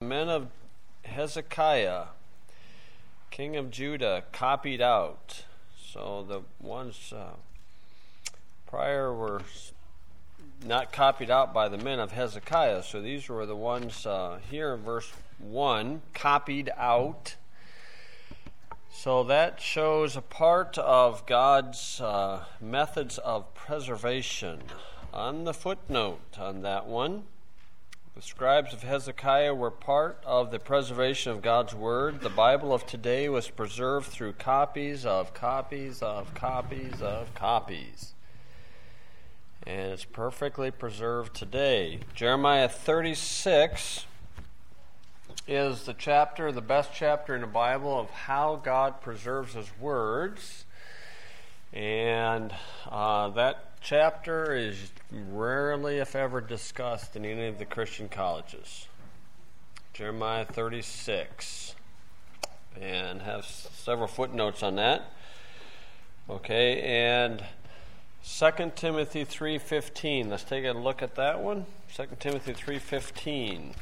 men of Hezekiah, king of Judah, copied out. So the ones prior were not copied out by the men of Hezekiah. So these were the ones here in verse 1, copied out. So that shows a part of God's methods of preservation. On the footnote on that one, the scribes of Hezekiah were part of the preservation of God's Word. The Bible of today was preserved through copies of copies of copies of copies. And it's perfectly preserved today. Jeremiah 36 is the best chapter in the Bible of how God preserves His words. And that chapter is rarely, if ever, discussed in any of the Christian colleges. Jeremiah 36. And have several footnotes on that. Okay, and 2 Timothy 3:15. Let's take a look at that one. 2 Timothy 3:15.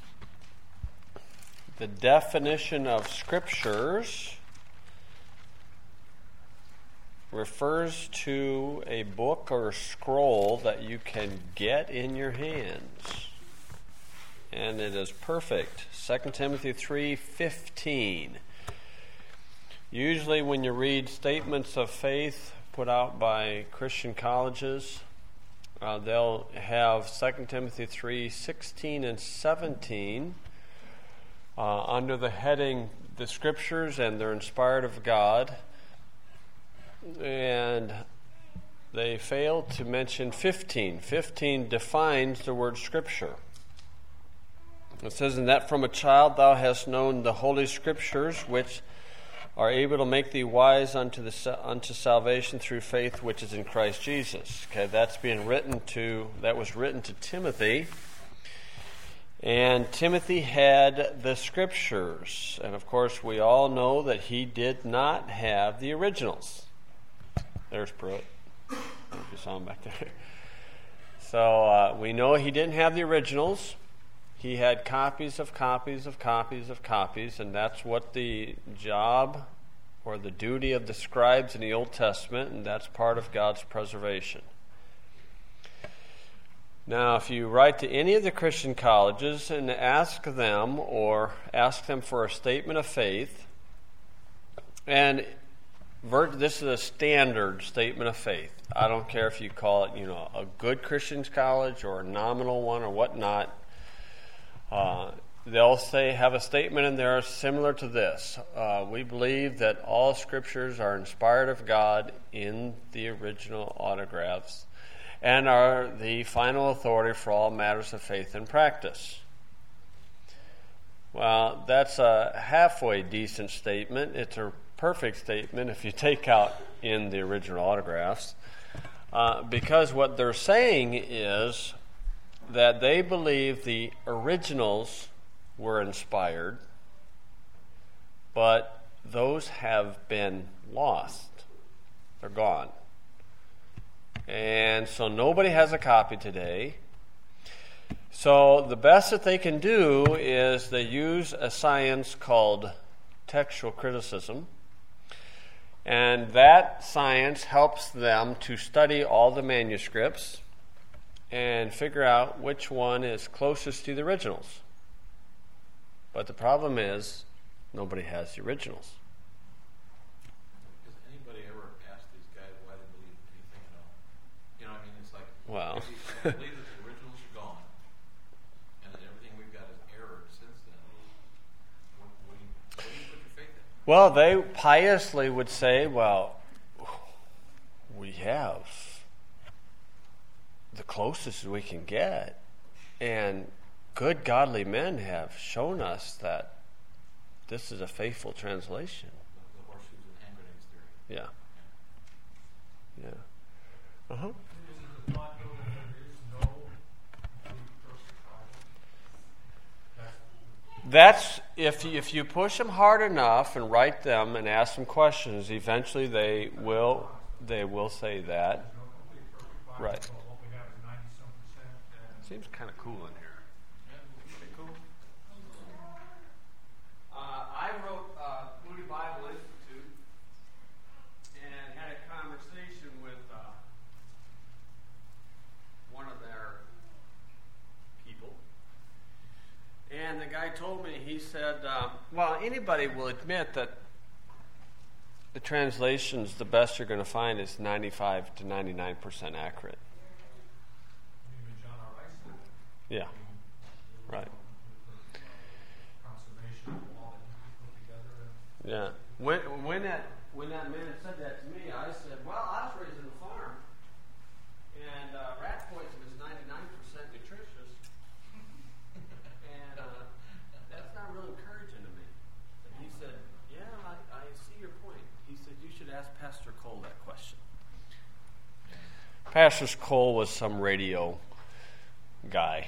The definition of scriptures refers to a book or a scroll that you can get in your hands. And it is perfect. 2 Timothy 3:15. Usually when you read statements of faith put out by Christian colleges, they'll have 2 Timothy 3:16 and 17 under the heading, the Scriptures, and they're inspired of God. And they fail to mention 15. 15 defines the word Scripture. It says, "In that from a child thou hast known the Holy Scriptures, which are able to make thee wise unto salvation through faith which is in Christ Jesus." Okay, that was written to Timothy. And Timothy had the Scriptures. And of course, we all know that he did not have the originals. There's Pruitt. I don't know if you saw him back there. So we know he didn't have the originals. He had copies of copies of copies of copies, and that's what the job or the duty of the scribes in the Old Testament, and that's part of God's preservation. Now, if you write to any of the Christian colleges and ask them for a statement of faith, and this is a standard statement of faith. I don't care if you call it, a good Christian college or a nominal one or whatnot. They'll have a statement in there similar to this. We believe that all scriptures are inspired of God in the original autographs and are the final authority for all matters of faith and practice. Well, that's a halfway decent statement. It's a perfect statement if you take out in the original autographs, because what they're saying is that they believe the originals were inspired, but those have been lost. They're gone. And so nobody has a copy today. So the best that they can do is they use a science called textual criticism. And that science helps them to study all the manuscripts and figure out which one is closest to the originals. But the problem is, nobody has the originals. Does anybody ever ask these guys why they believe anything at all? You know what I mean? It's like, well, I believe that the originals are gone, and that everything we've got is error since then. What do you put your faith in? Well, they piously would say, well, we have the closest we can get, and good godly men have shown us that this is a faithful translation. The horseshoes and hand grenades theory. Yeah. Uh-huh. Is it the thought, though, that there is no perfect Bible? That's if you push them hard enough and write them and ask them questions, eventually they will say that. Right. What we have is 90-some%. Seems kind of cool in here. Yeah, pretty cool. And the guy told me, he said, well, anybody will admit that the translations, the best you're going to find is 95 to 99% accurate. Even John R. Rice said that. Yeah, right. Conservation of all that he put together. Yeah. When that man said that to me, I said, well, I was raised in a farm, and rat poison is 99% nutritious, and that's not real encouraging to me. And he said, yeah, I see your point. He said, you should ask Pastor Cole that question. Pastor Cole was some radio guy.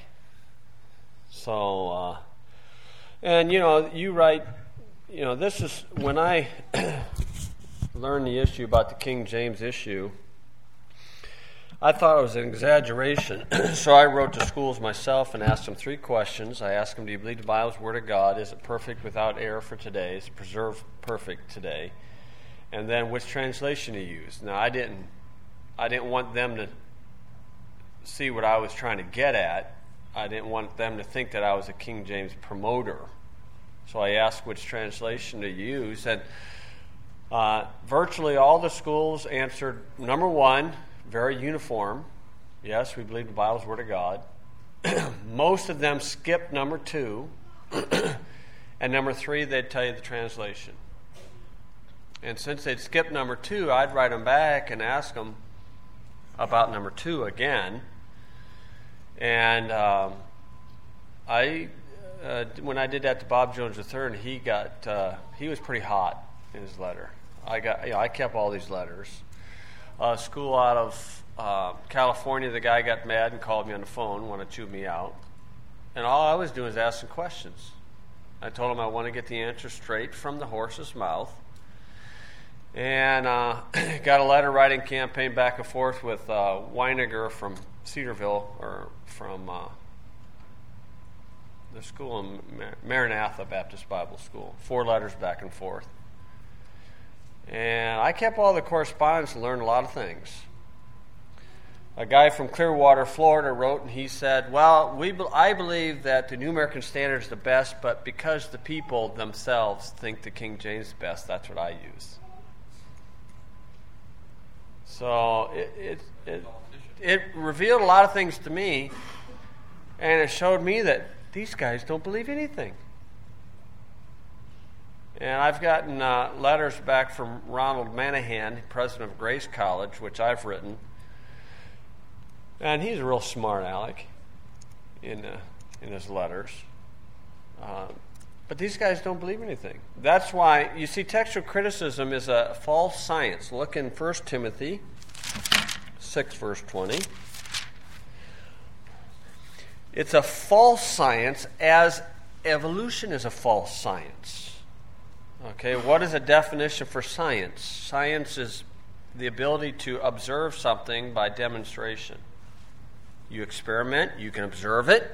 So, and you write, this is when I learned the issue about the King James issue, I thought it was an exaggeration. So I wrote to schools myself and asked them 3 questions. I asked them, do you believe the Bible is the Word of God? Is it perfect without error for today? Is it preserved perfect today? And then which translation to use? Now I didn't want them to see what I was trying to get at. I didn't want them to think that I was a King James promoter. So I asked which translation to use, and virtually all the schools answered number 1, very uniform. Yes, we believe the Bible is the Word of God. Most of them skipped number 2, and number 3, they'd tell you the translation. And since they'd skipped number 2, I'd write them back and ask them about number 2 again. And when I did that to Bob Jones III, he was pretty hot in his letter. I kept all these letters. A school out of California, the guy got mad and called me on the phone, wanted to chew me out. And all I was doing was asking questions. I told him I want to get the answer straight from the horse's mouth. And got a letter writing campaign back and forth with Weiniger from Cedarville, or from the school in Maranatha Baptist Bible School. 4 letters back and forth. And I kept all the correspondence and learned a lot of things. A guy from Clearwater, Florida wrote, and he said, well, I believe that the New American Standard is the best, but because the people themselves think the King James is the best, that's what I use. So it revealed a lot of things to me, and it showed me that these guys don't believe anything. And I've gotten letters back from Ronald Manahan, president of Grace College, which I've written. And he's a real smart aleck in his letters. But these guys don't believe anything. That's why, you see, textual criticism is a false science. Look in 1 Timothy 6, verse 20. It's a false science as evolution is a false science. Okay, what is a definition for science? Science is the ability to observe something by demonstration. You experiment, you can observe it.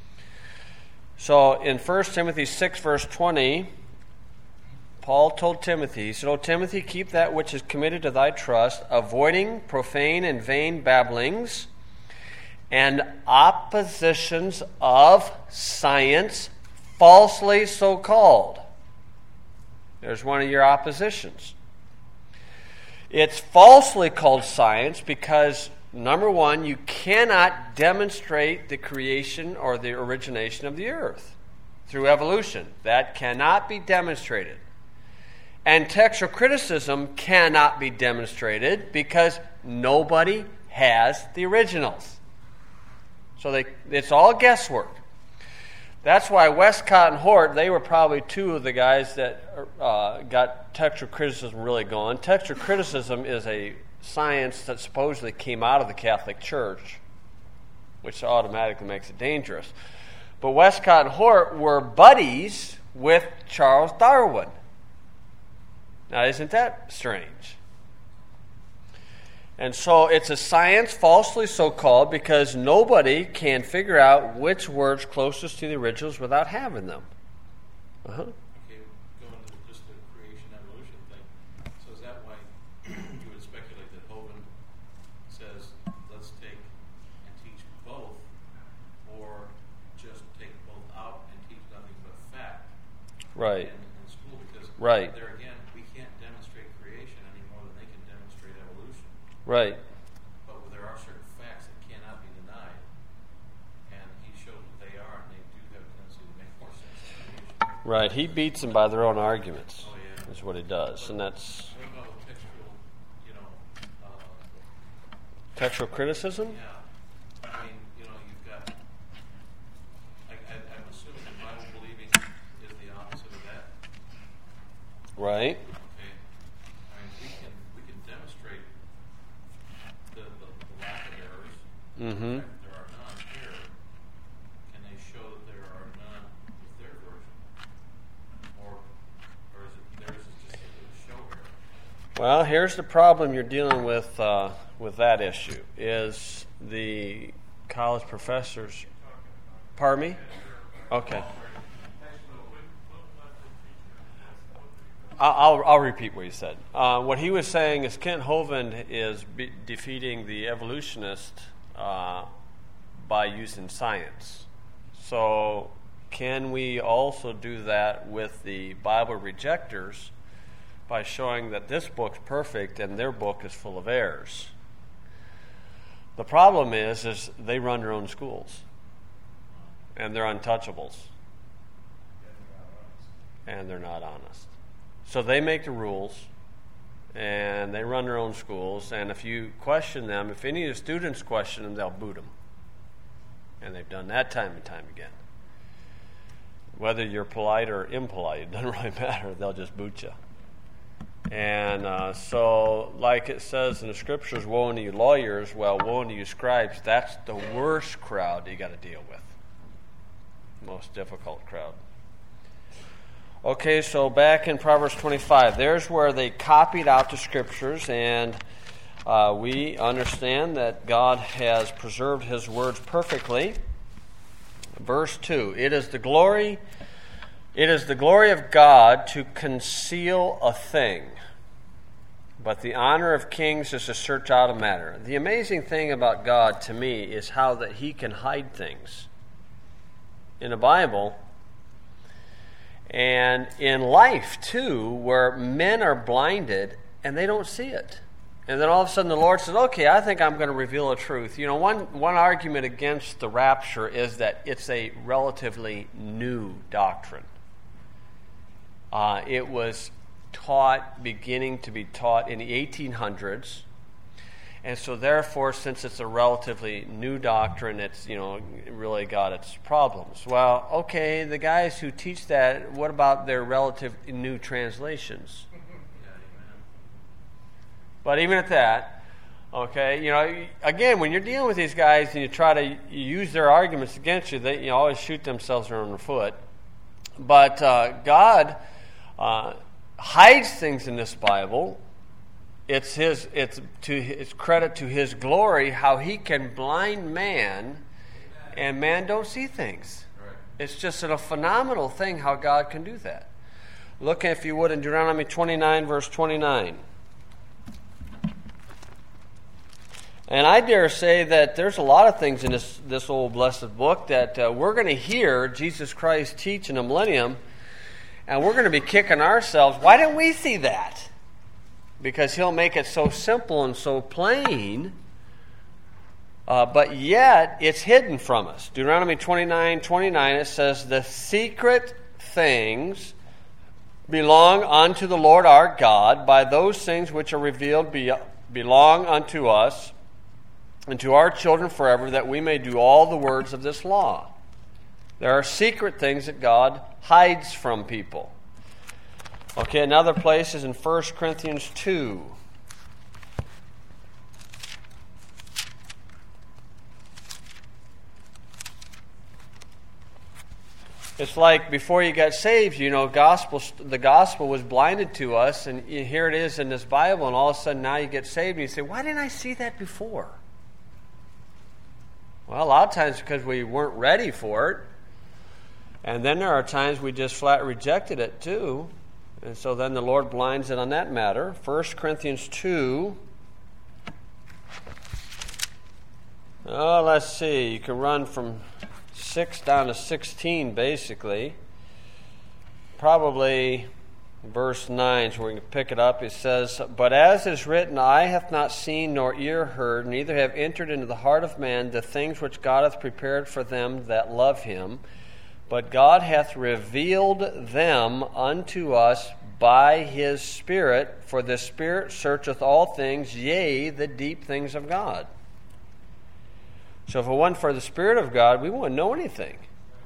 So in 1 Timothy 6, verse 20, Paul told Timothy, he said, O Timothy, keep that which is committed to thy trust, avoiding profane and vain babblings and oppositions of science, falsely so called. There's one of your oppositions. It's falsely called science because, number 1, you cannot demonstrate the creation or the origination of the earth through evolution. That cannot be demonstrated. And textual criticism cannot be demonstrated because nobody has the originals. So it's all guesswork. That's why Westcott and Hort, they were probably 2 of the guys that got textual criticism really going. Textual criticism is a science that supposedly came out of the Catholic Church, which automatically makes it dangerous. But Westcott and Hort were buddies with Charles Darwin. Now, isn't that strange? And so it's a science falsely so called because nobody can figure out which word's closest to the originals without having them. Okay, going to just the creation evolution thing. So is that why you would speculate that Hovind says, let's take and teach both, or just take both out and teach nothing Right. in school, because Right. there again, we can't demonstrate creation any more than they can demonstrate evolution. Right. But there are certain facts that cannot be denied, and he showed that they are, and they do have a tendency to make more sense than creation. Right. He beats them by their own arguments. Oh, yeah. Is what he does, and that's What about textual, textual criticism. yeah. I mean, you've got, I'm assuming that Bible believing is the opposite of that. Right. Okay. I mean, we can demonstrate the lack of errors. Mm-hmm. In fact, there are none here. Can they show that there are none with their version? Or is it theirs is just a show error? Well, here's the problem you're dealing with that issue, is the college professors. Pardon me? Okay. I'll repeat what he said. What he was saying is Kent Hovind is defeating the evolutionist by using science. So can we also do that with the Bible rejectors by showing that this book's perfect and their book is full of errors? The problem is they run their own schools, and they're untouchables, and they're not honest. So they make the rules, and they run their own schools, and if you question them, if any of the students question them, they'll boot them. And they've done that time and time again. Whether you're polite or impolite, it doesn't really matter. They'll just boot you. And so, like it says in the scriptures, woe unto you lawyers, well, woe unto you scribes. That's the worst crowd you got to deal with. Most difficult crowd. Okay, so back in Proverbs 25, there's where they copied out the scriptures, and we understand that God has preserved his words perfectly. Verse 2, it is the glory of God to conceal a thing, but the honor of kings is to search out a matter. The amazing thing about God to me is how that he can hide things in the Bible and in life too, where men are blinded and they don't see it. And then all of a sudden the Lord says, okay, I think I'm going to reveal a truth. One argument against the rapture is that it's a relatively new doctrine. It was beginning to be taught in the 1800s. And so therefore, since it's a relatively new doctrine, it's, really got its problems. Well, okay, the guys who teach that, what about their relative new translations? But even at that, okay, again, when you're dealing with these guys and you try to use their arguments against you, they always shoot themselves in the foot. But God hides things in this Bible. It's to his credit, to his glory, how he can blind man, and man don't see things. Right. It's just a phenomenal thing how God can do that. Look, if you would, in Deuteronomy 29, verse 29. And I dare say that there's a lot of things in this old blessed book that we're going to hear Jesus Christ teach in the millennium, and we're going to be kicking ourselves. Why didn't we see that? Because he'll make it so simple and so plain, but yet it's hidden from us. Deuteronomy 29:29, it says, the secret things belong unto the Lord our God, by those things which are revealed belong unto us, and to our children forever, that we may do all the words of this law. There are secret things that God hides from people. Okay, another place is in 1 Corinthians 2. It's like before you got saved, the gospel was blinded to us, and here it is in this Bible, and all of a sudden now you get saved, and you say, why didn't I see that before? Well, a lot of times because we weren't ready for it, and then there are times we just flat rejected it too. And so then the Lord blinds it on that matter. 1 Corinthians 2. Oh, let's see. You can run from 6 down to 16, basically. probably verse 9, so we can pick it up. It says, "But as is written, eye hath not seen nor ear heard, neither have entered into the heart of man the things which God hath prepared for them that love him. But God hath revealed them unto us by his Spirit, for the Spirit searcheth all things, yea, the deep things of God." So if it wasn't for the Spirit of God, we wouldn't know anything.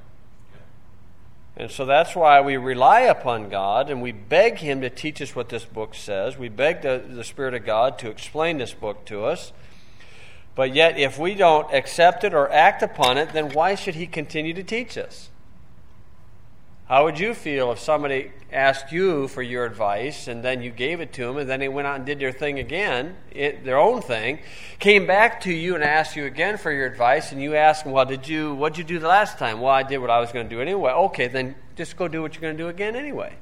And so that's why we rely upon God and we beg him to teach us what this book says. We beg the Spirit of God to explain this book to us. But yet, if we don't accept it or act upon it, then why should he continue to teach us? How would you feel if somebody asked you for your advice and then you gave it to them and then they went out and did their thing again, their own thing, came back to you and asked you again for your advice, and you asked them, well, what'd you do the last time? Well, I did what I was going to do anyway. Okay, then just go do what you're going to do again anyway.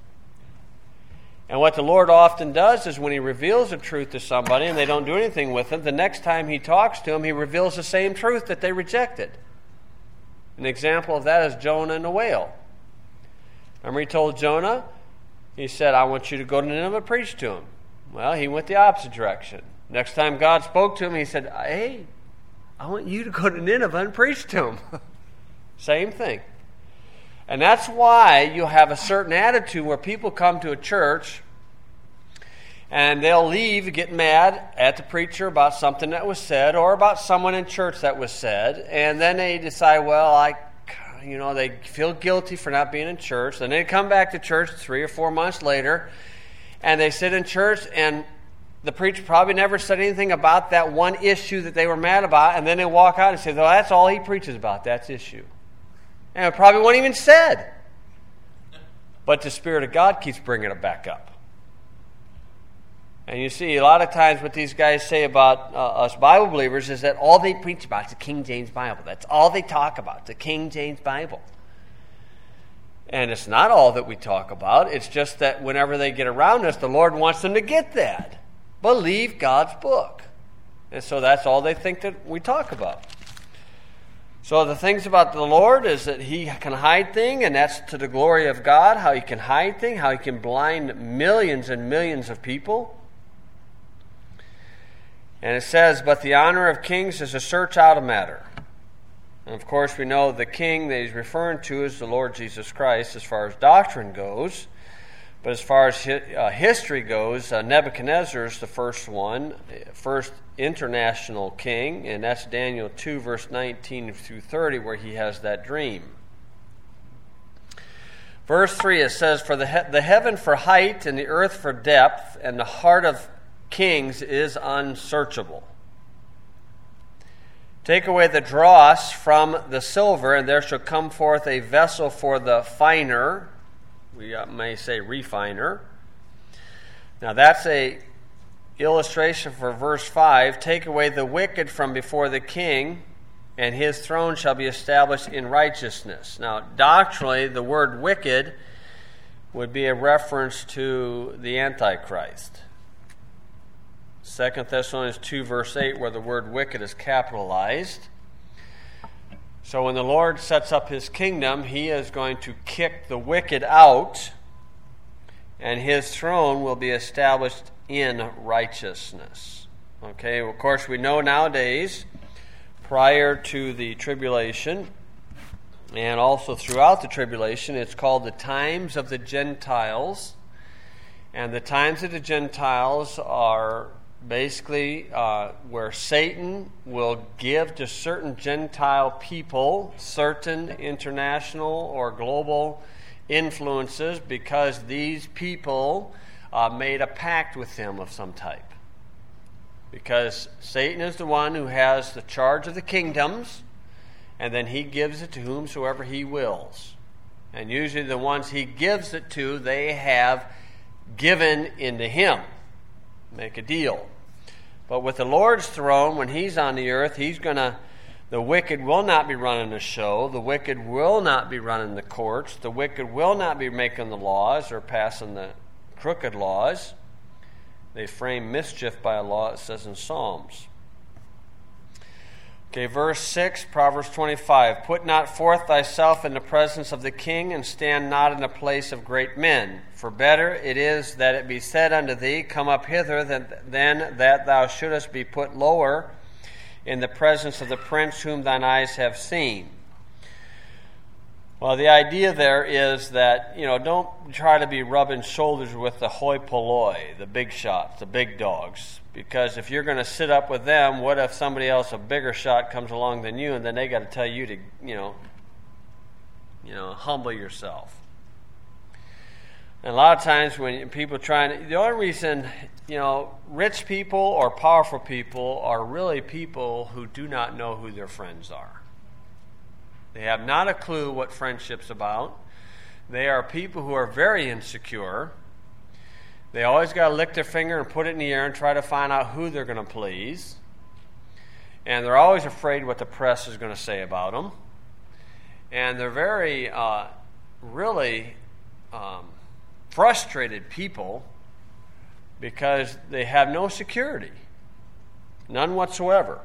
And what the Lord often does is when he reveals the truth to somebody and they don't do anything with it, the next time he talks to them, he reveals the same truth that they rejected. An example of that is Jonah and the whale. Remember he told Jonah, he said, I want you to go to Nineveh and preach to him. Well, he went the opposite direction. Next time God spoke to him, he said, hey, I want you to go to Nineveh and preach to him. Same thing. And that's why you have a certain attitude where people come to a church and they'll leave, get mad at the preacher about something that was said or about someone in church that was said, and then they decide, well, they feel guilty for not being in church. Then they come back to church 3 or 4 months later, and they sit in church, and the preacher probably never said anything about that one issue that they were mad about, and then they walk out and say, well, that's all he preaches about, that's issue. And it probably wasn't even said. But the Spirit of God keeps bringing it back up. And you see, a lot of times what these guys say about us Bible believers is that all they preach about is the King James Bible. That's all they talk about, the King James Bible. And it's not all that we talk about. It's just that whenever they get around us, the Lord wants them to get that. Believe God's book. And so that's all they think that we talk about. So the things about the Lord is that he can hide things, and that's to the glory of God, how he can hide things, how he can blind millions and millions of people. And it says, but the honor of kings is to search out a matter. And of course we know the king that he's referring to is the Lord Jesus Christ as far as doctrine goes. But as far as history goes, Nebuchadnezzar is the first international king, and that's Daniel 2, verse 19 through 30, where he has that dream. Verse 3, it says, for the heaven for height and the earth for depth, and the heart of kings is unsearchable. Take away the dross from the silver, and there shall come forth a vessel for the finer. We may say refiner. Now that's a illustration for verse 5. Take away the wicked from before the king, and his throne shall be established in righteousness. Now doctrinally, the word wicked would be a reference to the Antichrist. 2 Thessalonians 2, verse 8, where the word wicked is capitalized. So when the Lord sets up his kingdom, he is going to kick the wicked out, and his throne will be established in righteousness. Okay, of course we know nowadays, prior to the tribulation, and also throughout the tribulation, it's called the times of the Gentiles. And the times of the Gentiles are basically where Satan will give to certain Gentile people certain international or global influences because these people made a pact with him of some type. Because Satan is the one who has the charge of the kingdoms, and then he gives it to whomsoever he wills. And usually the ones he gives it to, they have given into him. Make a deal. But with the Lord's throne, when he's on the earth, the wicked will not be running the show. The wicked will not be running the courts. The wicked will not be making the laws or passing the crooked laws. They frame mischief by a law, it says in Psalms. Okay, verse 6, Proverbs 25. Put not forth thyself in the presence of the king, and stand not in the place of great men. For better it is that it be said unto thee, Come up hither, than that thou shouldest be put lower in the presence of the prince whom thine eyes have seen. Well, the idea there is that, don't try to be rubbing shoulders with the hoi polloi, the big shots, the big dogs. Because if you're going to sit up with them, what if somebody else, a bigger shot, comes along than you, and then they got to tell you to, humble yourself. And a lot of times when people the only reason, rich people or powerful people are really people who do not know who their friends are. They have not a clue what friendship's about. They are people who are very insecure. They always got to lick their finger and put it in the air and try to find out who they're going to please. And they're always afraid what the press is going to say about them. And they're very, really frustrated people because they have no security. None whatsoever.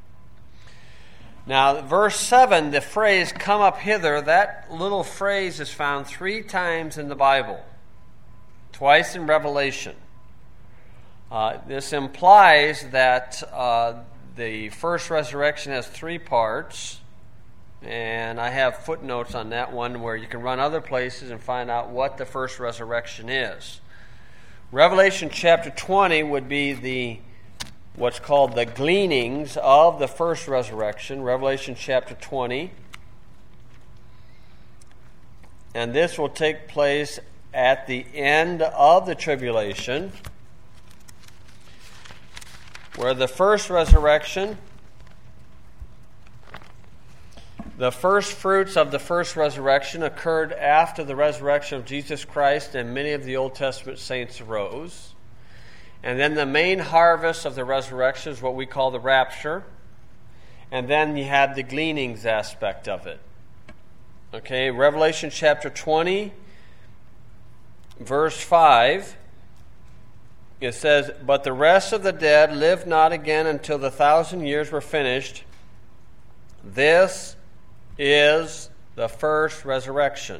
Now, verse 7, the phrase, come up hither, that little phrase is found 3 times in the Bible. Twice in Revelation. This implies that the first resurrection has 3 parts, and I have footnotes on that one where you can run other places and find out what the first resurrection is. Revelation chapter 20 would be what's called the gleanings of the first resurrection, Revelation chapter 20. And this will take place at the end of the tribulation, where the first resurrection, the first fruits of the first resurrection occurred after the resurrection of Jesus Christ, and many of the Old Testament saints arose. And then the main harvest of the resurrection is what we call the rapture. And then you have the gleanings aspect of it. Okay, Revelation chapter 20, verse 5, it says, But the rest of the dead lived not again until the 1,000 years were finished. This is the first resurrection.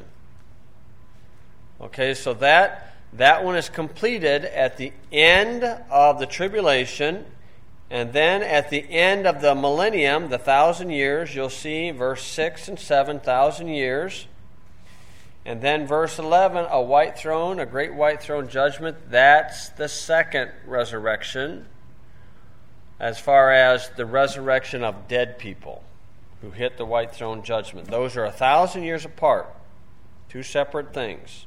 Okay, so that one is completed at the end of the tribulation, and then at the end of the millennium, the 1,000 years, you'll see verse 6 and 7, 1,000 years. And then verse 11, a white throne, a great white throne judgment. That's the second resurrection, as far as the resurrection of dead people who hit the white throne judgment. Those are 1,000 years apart, 2 separate things.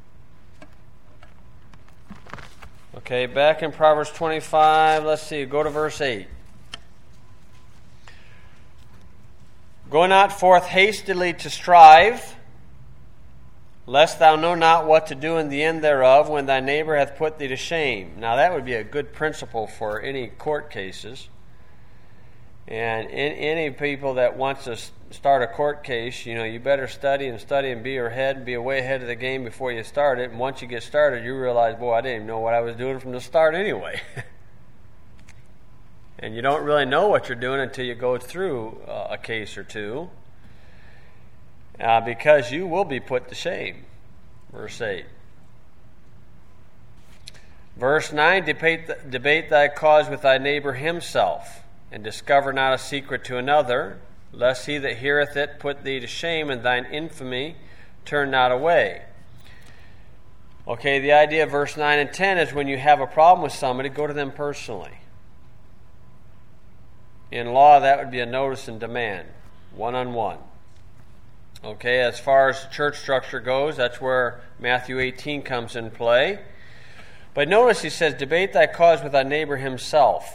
Okay, back in Proverbs 25, let's see, go to verse 8. Go not forth hastily to strive, lest thou know not what to do in the end thereof, when thy neighbor hath put thee to shame. Now that would be a good principle for any court cases. And any people that wants to start a court case, you better study and be be way ahead of the game before you start it. And once you get started, you realize, boy, I didn't even know what I was doing from the start anyway. And you don't really know what you're doing until you go through a case or two, because you will be put to shame. Verse 8. Verse 9, debate thy cause with thy neighbor himself, and discover not a secret to another, lest he that heareth it put thee to shame, and thine infamy turn not away. Okay, the idea of verse 9 and 10 is when you have a problem with somebody, go to them personally. In law, that would be a notice and demand, one-on-one. Okay, as far as church structure goes, that's where Matthew 18 comes in play. But notice he says, debate thy cause with thy neighbor himself.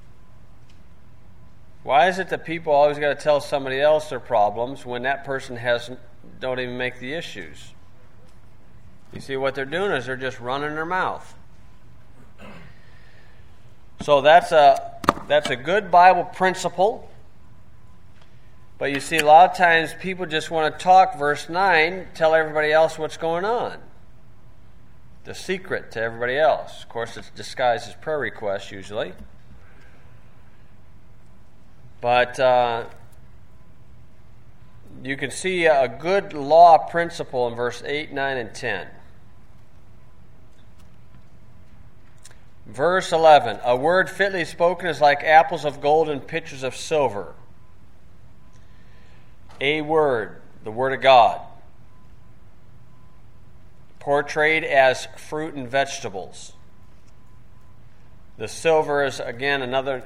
Why is it that people always got to tell somebody else their problems when that person don't even make the issues? You see, what they're doing is they're just running their mouth. So that's a good Bible principle. But you see, a lot of times people just want to talk, verse 9, tell everybody else what's going on. The secret to everybody else. Of course, it's disguised as prayer requests usually. But you can see a good law principle in verse 8, 9, and 10. Verse 11, a word fitly spoken is like apples of gold and pitchers of silver. A word, the Word of God, portrayed as fruit and vegetables. The silver is, again, another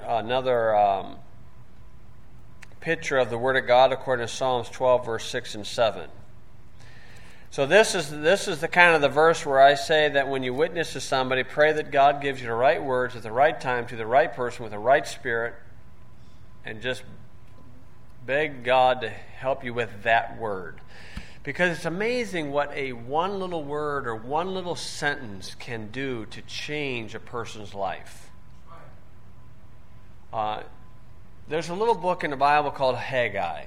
picture of the Word of God according to Psalms 12, verse 6 and 7. So this is the kind of the verse where I say that when you witness to somebody, pray that God gives you the right words at the right time to the right person with the right spirit, and just beg God to help you with that word. Because it's amazing what a one little word or one little sentence can do to change a person's life. There's a little book in the Bible called Haggai.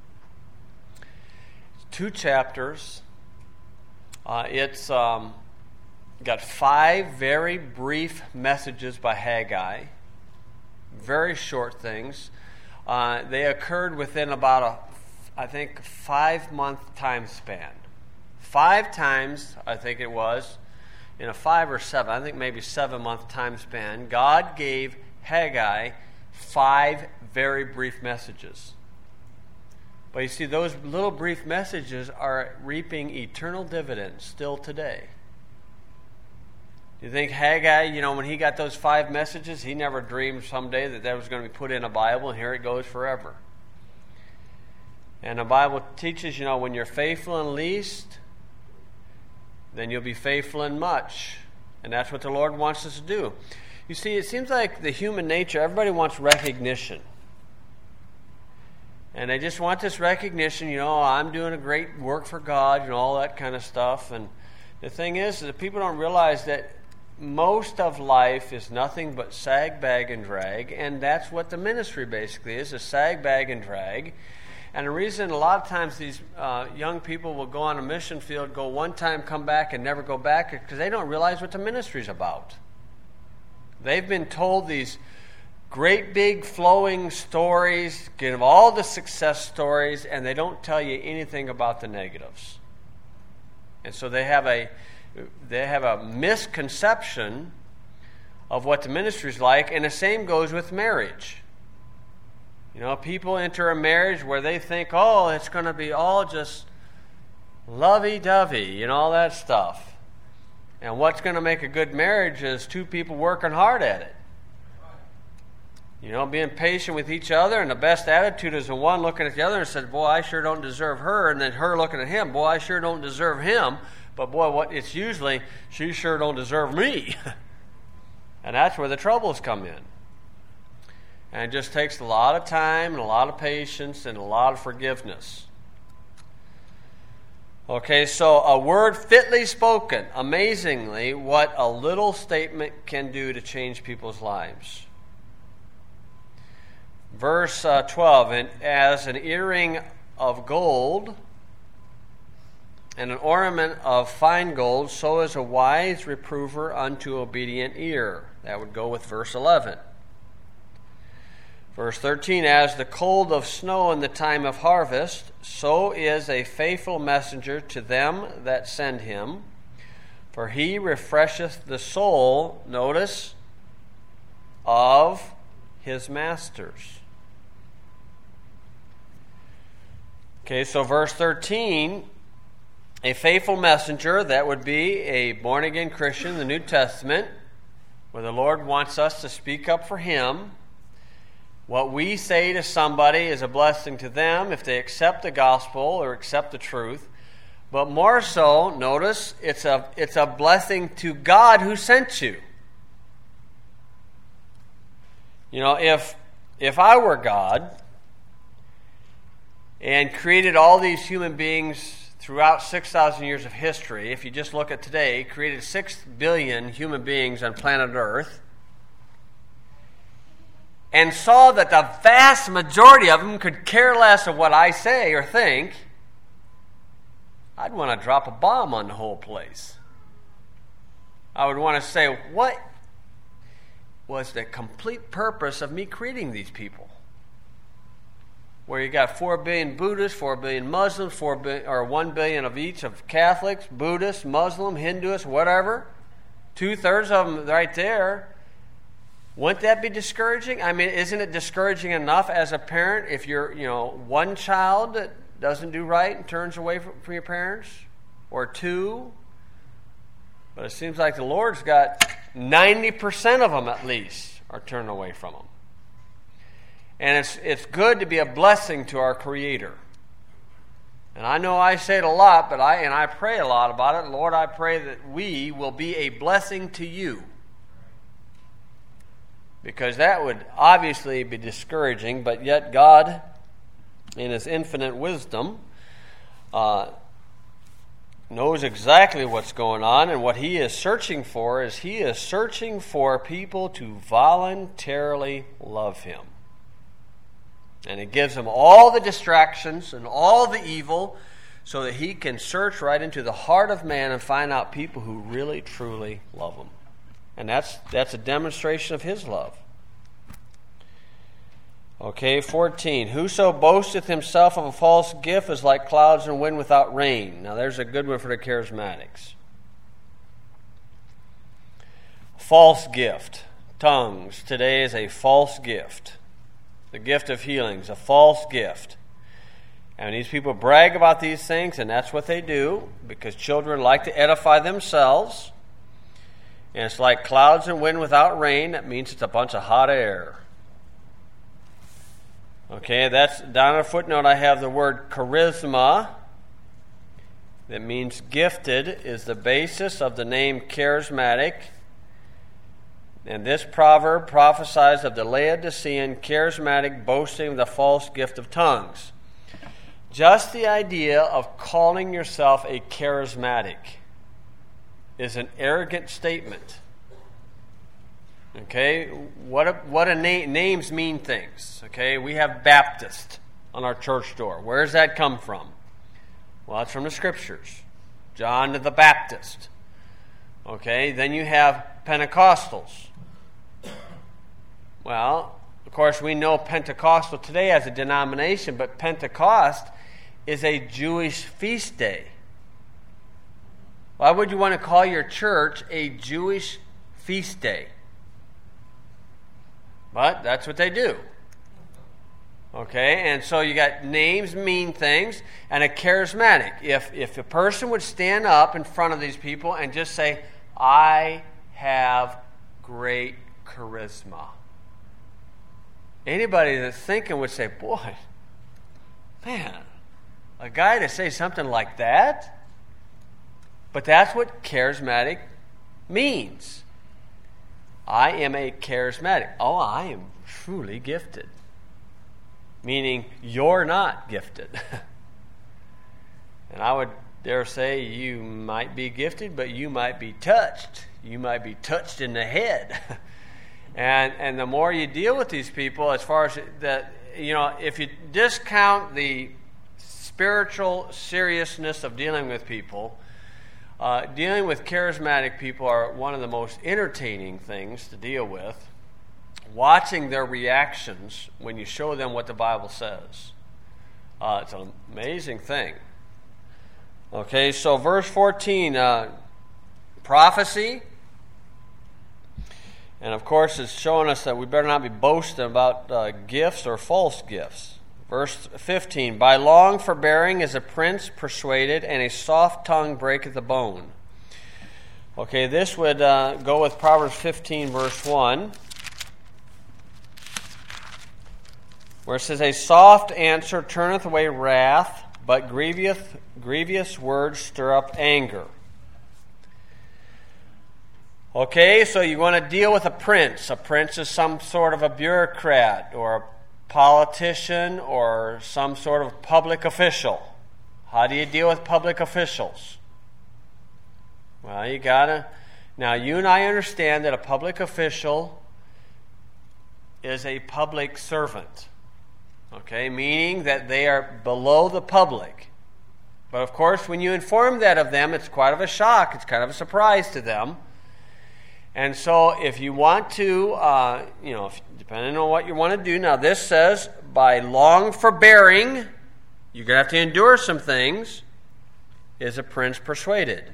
It's 2 chapters. It's got 5 very brief messages by Haggai. Very short things. They occurred within about I think 5-month time span. 5 times, I think it was, in a 5 or 7, I think maybe 7-month time span, God gave Haggai 5 very brief messages. But you see, those little brief messages are reaping eternal dividends still today. You think Haggai, when he got those 5 messages, he never dreamed someday that was going to be put in a Bible, and here it goes forever. And the Bible teaches, when you're faithful in least, then you'll be faithful in much. And that's what the Lord wants us to do. You see, it seems like the human nature, everybody wants recognition. And they just want this recognition, I'm doing a great work for God, all that kind of stuff. And the thing is that people don't realize that most of life is nothing but sag, bag, and drag. And that's what the ministry basically is, a sag, bag, and drag. And the reason a lot of times these young people will go on a mission field, go one time, come back, and never go back, is because they don't realize what the ministry is about. They've been told these great big flowing stories, give all the success stories, and they don't tell you anything about the negatives. And so they have a misconception of what the ministry is like, and the same goes with marriage. People enter a marriage where they think, it's going to be all just lovey-dovey, all that stuff. And what's going to make a good marriage is 2 people working hard at it. Being patient with each other, and the best attitude is the one looking at the other and says, boy, I sure don't deserve her, and then her looking at him, boy, I sure don't deserve him, but boy, it's usually, she sure don't deserve me. And that's where the troubles come in. And it just takes a lot of time and a lot of patience and a lot of forgiveness. Okay, so a word fitly spoken. Amazingly, what a little statement can do to change people's lives. Verse 12, and as an earring of gold and an ornament of fine gold, so is a wise reprover unto obedient ear. That would go with verse 11. Verse 13, as the cold of snow in the time of harvest, so is a faithful messenger to them that send him. For he refresheth the soul, notice, of his masters. Okay, so verse 13, a faithful messenger, that would be a born-again Christian in the New Testament, where the Lord wants us to speak up for him. What we say to somebody is a blessing to them if they accept the gospel or accept the truth. But more so, notice, it's a blessing to God who sent you. If I were God and created all these human beings throughout 6,000 years of history, if you just look at today, created 6 billion human beings on planet Earth, and saw that the vast majority of them could care less of what I say or think, I'd want to drop a bomb on the whole place. I would want to say, what was the complete purpose of me creating these people? where you got 4 billion Buddhists, 4 billion Muslims, 4 billion, or 1 billion of each of Catholics, Buddhists, Muslim, Hindus, whatever. 2/3 of them right there. Wouldn't that be discouraging? I mean, isn't it discouraging enough as a parent if you're, one child that doesn't do right and turns away from your parents? Or 2? But it seems like the Lord's got 90% of them at least are turning away from Him. And it's good to be a blessing to our Creator. And I know I say it a lot, but I pray a lot about it. Lord, I pray that we will be a blessing to You. Because that would obviously be discouraging, but yet God, in His infinite wisdom, knows exactly what's going on, and what He is searching for is He is searching for people to voluntarily love Him. And He gives Him all the distractions and all the evil so that He can search right into the heart of man and find out people who really, truly love Him. And that's a demonstration of His love. Okay, 14. Whoso boasteth himself of a false gift is like clouds and wind without rain. Now there's a good one for the charismatics. False gift. Tongues today is a false gift. The gift of healing is a false gift. And these people brag about these things, and that's what they do, because children like to edify themselves. And it's like clouds and wind without rain. That means it's a bunch of hot air. Okay, that's down in a footnote. I have the word charisma. That means gifted is the basis of the name charismatic. And this proverb prophesies of the Laodicean charismatic boasting of the false gift of tongues. Just the idea of calling yourself a charismatic is an arrogant statement. Okay, names mean things. Okay, we have Baptist on our church door. Where does that come from? Well, it's from the Scriptures. John the Baptist. Okay, then you have Pentecostals. Well, of course, we know Pentecostal today as a denomination, but Pentecost is a Jewish feast day. Why would you want to call your church a Jewish feast day? But that's what they do. Okay, and so you got names mean things, and a charismatic. If a person would stand up in front of these people and just say, I have great charisma. Anybody that's thinking would say, boy, man, a guy to say something like that? But that's what charismatic means. I am a charismatic. Oh, I am truly gifted. Meaning you're not gifted. And I would dare say you might be gifted, but you might be touched. You might be touched in the head. And the more you deal with these people, as far as that, if you discount the spiritual seriousness of dealing with people, dealing with charismatic people are one of the most entertaining things to deal with. Watching their reactions when you show them what the Bible says. It's an amazing thing. Okay, so verse 14, prophecy. And of course, it's showing us that we better not be boasting about gifts or false gifts. Verse 15, by long forbearing is a prince persuaded, and a soft tongue breaketh the bone. Okay, this would go with Proverbs 15, verse 1, where it says, a soft answer turneth away wrath, but grievous words stir up anger. Okay, so you want to deal with a prince. A prince is some sort of a bureaucrat or a politician or some sort of public official. How do you deal with public officials? Well, now you and I understand that a public official is a public servant. Okay, meaning that they are below the public. But of course, when you inform that of them, it's quite of a shock. It's kind of a surprise to them. And so if you want to, depending on what you want to do, now this says, by long forbearing, you're going to have to endure some things, is a prince persuaded.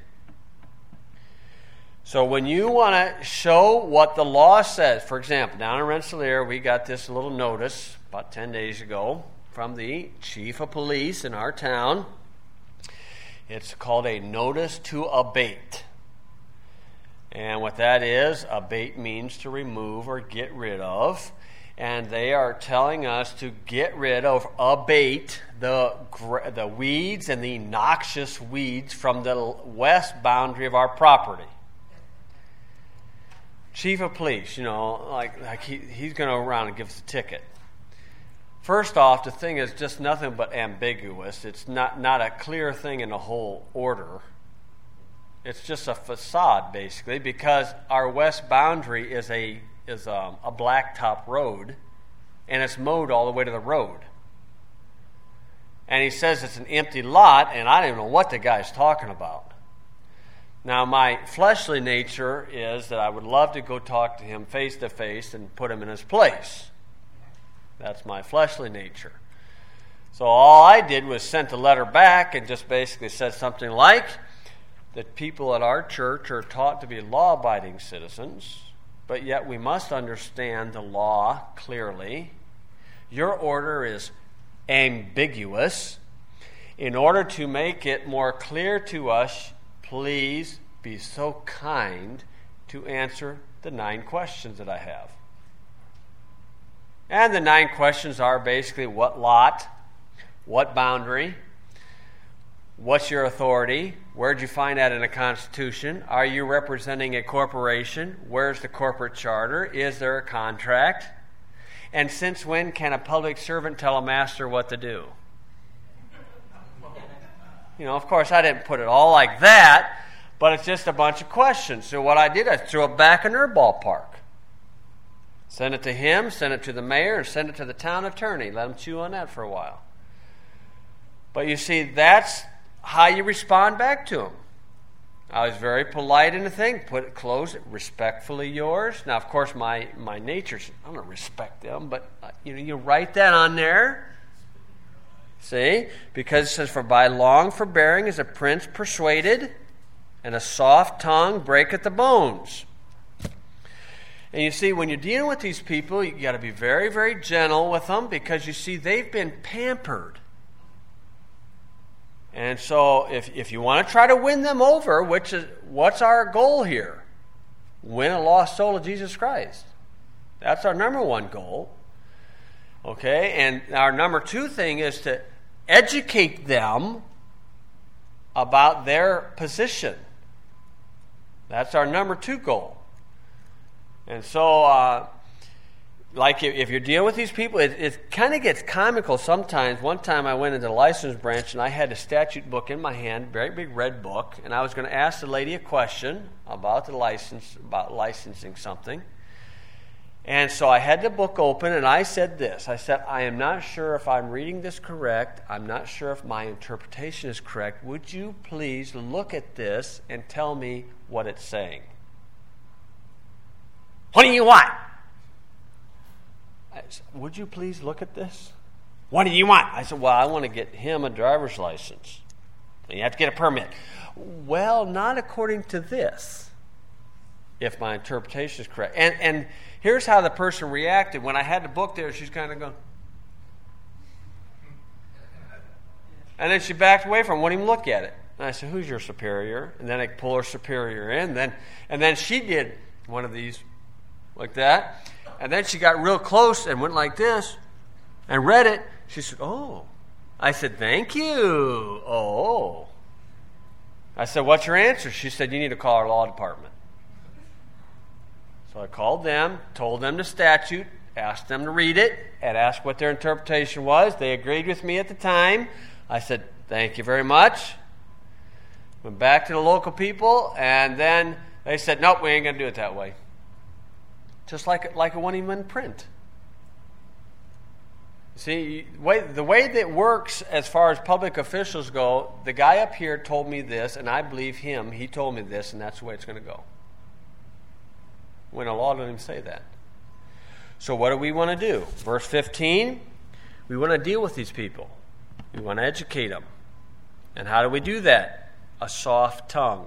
So when you want to show what the law says, for example, down in Rensselaer, we got this little notice about 10 days ago from the chief of police in our town. It's called a notice to abate. And what that is, abate means to remove or get rid of. And they are telling us to get rid of, abate the weeds and the noxious weeds from the west boundary of our property. Chief of police, like he's going to go around and give us a ticket. First off, the thing is just nothing but ambiguous. It's not a clear thing in the whole order. It's just a facade, basically, because our west boundary is a blacktop road, and it's mowed all the way to the road. And he says it's an empty lot, and I don't even know what the guy's talking about. Now, my fleshly nature is that I would love to go talk to him face to face and put him in his place. That's my fleshly nature. So all I did was sent a letter back and just basically said something like that people at our church are taught to be law-abiding citizens, but yet we must understand the law clearly. Your order is ambiguous. In order to make it more clear to us, please be so kind to answer the 9 questions that I have. And the 9 questions are basically what lot, what boundary, what's your authority, where'd you find that in the Constitution, are you representing a corporation, where's the corporate charter, is there a contract, and since when can a public servant tell a master what to do? Of course, I didn't put it all like that, but it's just a bunch of questions. So what I did, I threw it back in their ballpark. Send it to him, send it to the mayor, and send it to the town attorney. Let them chew on that for a while. But you see, that's how you respond back to him. I was very polite in the thing, close it, respectfully yours. Now, of course, my nature's, I don't respect them, but you write that on there. See? Because it says, for by long forbearing is a prince persuaded, and a soft tongue breaketh the bones. And you see, when you're dealing with these people, you got to be very, very gentle with them, because you see, they've been pampered. And so if you want to try to win them over, which is what's our goal here? Win a lost soul to Jesus Christ. That's our number one goal. Okay, and our number 2 thing is to educate them about their position. That's our number 2 goal. And so, like if you're dealing with these people, it kind of gets comical sometimes. One time I went into the license branch and I had a statute book in my hand, very big red book, and I was going to ask the lady a question about the license, about licensing something. And so I had the book open, and I said this. I said, I am not sure if I'm reading this correct. I'm not sure if my interpretation is correct. Would you please look at this and tell me what it's saying? What do you want? I said, would you please look at this? What do you want? I said, well, I want to get him a driver's license. And you have to get a permit. Well, not according to this, if my interpretation is correct. And here's how the person reacted. When I had the book there, she's kind of going. And then she backed away from it, wouldn't even look at it. And I said, who's your superior? And then I pull her superior in. And then she did one of these like that. And then she got real close and went like this and read it. She said, oh. I said, thank you. Oh. I said, what's your answer? She said, you need to call our law department. So I called them, told them the statute, asked them to read it, and asked what their interpretation was. They agreed with me at the time. I said, thank you very much. Went back to the local people, and then they said, nope, we ain't going to do it that way. Just like it won't even print. See, the way that works as far as public officials go, the guy up here told me this, and I believe him. He told me this, and that's the way it's going to go. when the law didn't even say that. So what do we want to do? Verse 15, we want to deal with these people. We want to educate them. And how do we do that? A soft tongue.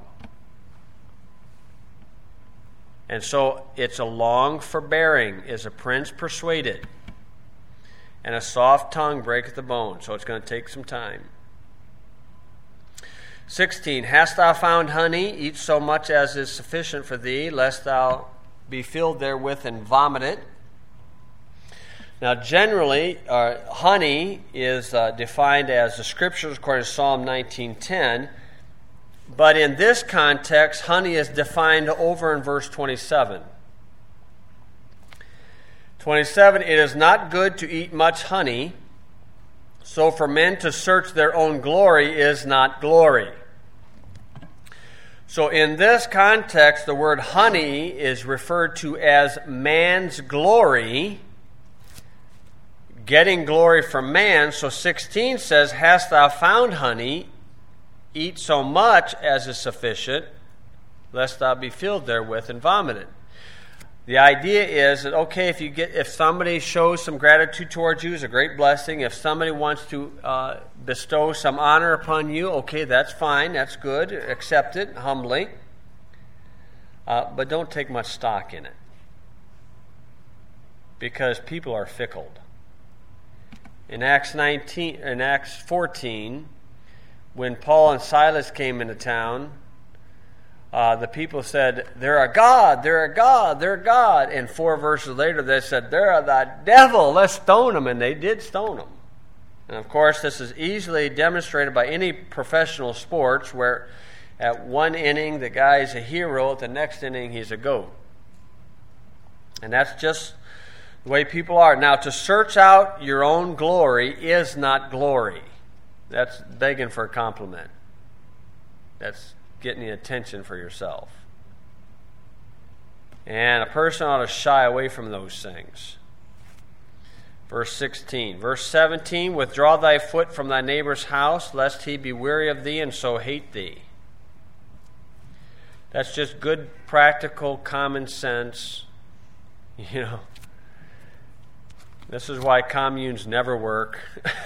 And so it's a long forbearing is a prince persuaded, and a soft tongue breaketh the bone. So it's going to take some time. 16, hast thou found honey? Eat so much as is sufficient for thee, lest thou be filled therewith and vomit it. Now, generally, honey is defined as the Scriptures according to Psalm 19:10. But in this context, honey is defined over in verse 27. 27, it is not good to eat much honey, so for men to search their own glory is not glory. So in this context, the word honey is referred to as man's glory, getting glory from man. So 16 says, hast thou found honey? Eat so much as is sufficient, lest thou be filled therewith and vomited. The idea is that, okay, if somebody shows some gratitude towards you, it's a great blessing. If somebody wants to bestow some honor upon you, okay, that's fine, that's good. Accept it humbly. But don't take much stock in it. Because people are fickle. In Acts 14, when Paul and Silas came into town, the people said, they're a god, they're a god, they're a god. And 4 verses later they said, they're the devil, let's stone them. And they did stone them. And of course, this is easily demonstrated by any professional sports where at one inning the guy's a hero, at the next inning he's a goat. And that's just the way people are. Now, to search out your own glory is not glory. That's begging for a compliment. That's getting the attention for yourself. And a person ought to shy away from those things. Verse 16. Verse 17, withdraw thy foot from thy neighbor's house, lest he be weary of thee and so hate thee. That's just good, practical, common sense. You know, this is why communes never work.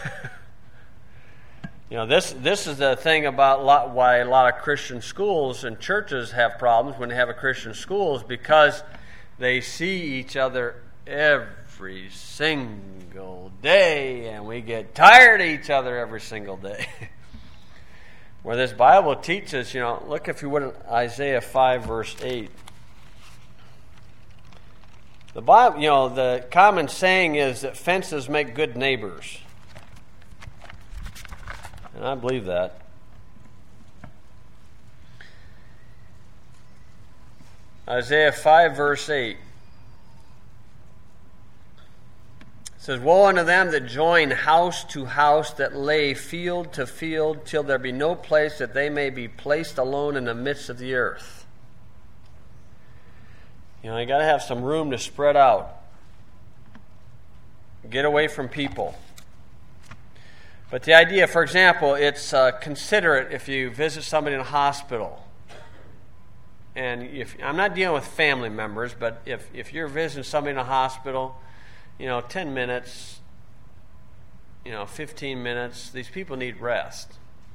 You know, this is the thing about why a lot of Christian schools and churches have problems when they have a Christian schools, because they see each other every single day, and we get tired of each other every single day. Where this Bible teaches, you know, look if you would at Isaiah 5 verse 8. The Bible, you know, the common saying is that fences make good neighbors. And I believe that. Isaiah 5 verse 8 says, woe unto them that join house to house, that lay field to field, till there be no place that they may be placed alone in the midst of the earth. You know, you got to have some room to spread out. Get away from people. But the idea, for example, it's considerate if you visit somebody in a hospital. And I'm not dealing with family members, but if you're visiting somebody in a hospital, 10 minutes, 15 minutes, these people need rest.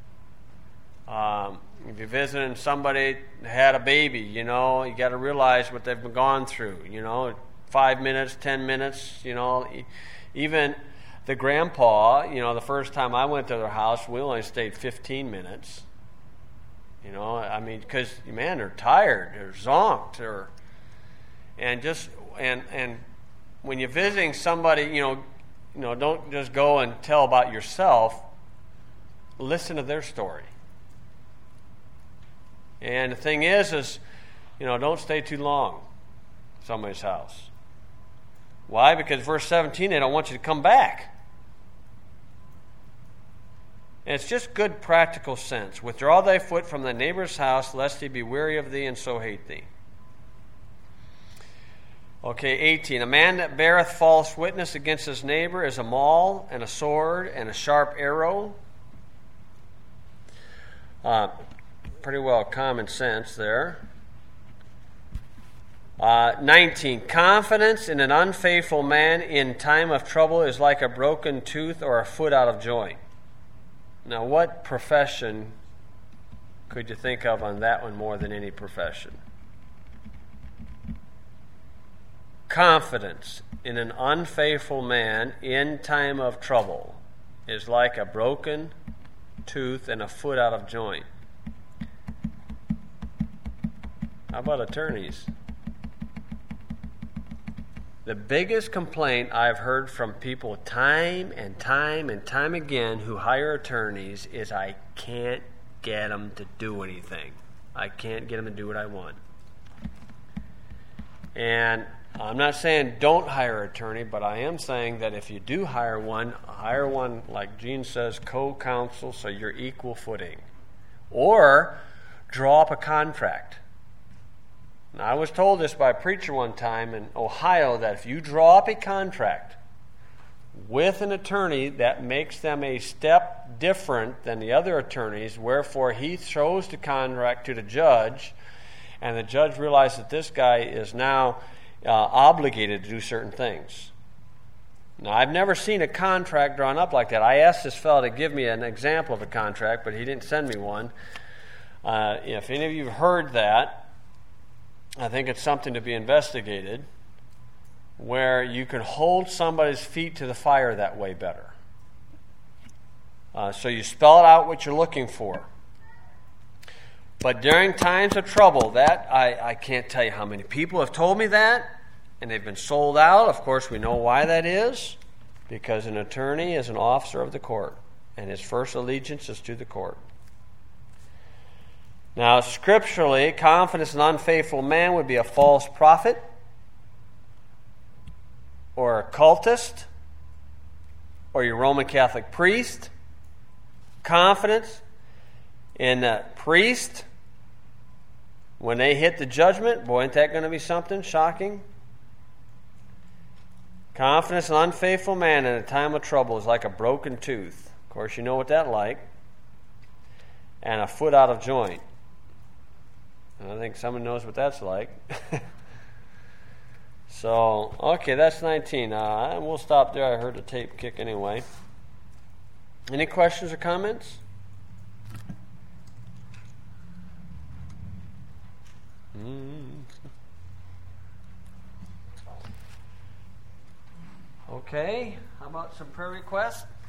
If you're visiting somebody that had a baby, you got to realize what they've gone through. 5 minutes, 10 minutes, even the grandpa, the first time I went to their house, we only stayed 15 minutes. Because, man, they're tired, they're zonked, and when you're visiting somebody, don't just go and tell about yourself. Listen to their story. And the thing is, don't stay too long at somebody's house. Why? Because verse 17, they don't want you to come back. And it's just good practical sense. Withdraw thy foot from thy neighbor's house, lest he be weary of thee and so hate thee. Okay, 18. A man that beareth false witness against his neighbor is a maul and a sword and a sharp arrow. Pretty well common sense there. 19. Confidence in an unfaithful man in time of trouble is like a broken tooth or a foot out of joint. Now, what profession could you think of on that one more than any profession? Confidence in an unfaithful man in time of trouble is like a broken tooth and a foot out of joint. How about attorneys? The biggest complaint I've heard from people time and time and time again who hire attorneys is I can't get them to do anything. I can't get them to do what I want. And I'm not saying don't hire an attorney, but I am saying that if you do hire one, like Gene says, co-counsel, so you're equal footing. Or draw up a contract. Now, I was told this by a preacher one time in Ohio that if you draw up a contract with an attorney that makes them a step different than the other attorneys, wherefore he shows the contract to the judge, and the judge realizes that this guy is now obligated to do certain things. Now, I've never seen a contract drawn up like that. I asked this fellow to give me an example of a contract, but he didn't send me one. If any of you have heard that, I think it's something to be investigated, where you can hold somebody's feet to the fire that way better. So you spell it out what you're looking for. But during times of trouble, that I can't tell you how many people have told me that, and they've been sold out. Of course, we know why that is, because an attorney is an officer of the court, and his first allegiance is to the court. Now, scripturally, confidence in an unfaithful man would be a false prophet or a cultist or your Roman Catholic priest. Confidence in a priest, when they hit the judgment, boy, isn't that going to be something shocking? Confidence in an unfaithful man in a time of trouble is like a broken tooth. Of course, you know what that's like. And a foot out of joint. I think someone knows what that's like. So, okay, that's 19. We'll stop there. I heard the tape kick anyway. Any questions or comments? Okay, how about some prayer requests?